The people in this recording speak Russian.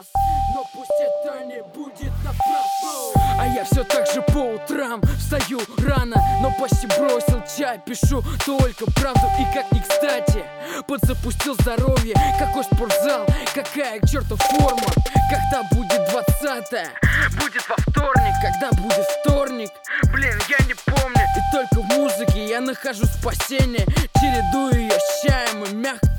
раз, но пусть это не будет напрасно. А я все так же по утрам встаю рано, но почти бросил чай. Пишу только правду и как ни кстати подзапустил здоровье. Какой спортзал, какая к черту форма. Когда будет 20-е? Будет во вторник. Когда будет вторник? Блин, я не помню. И только в музыке я нахожу спасение. Чередую ее с чаем и мягко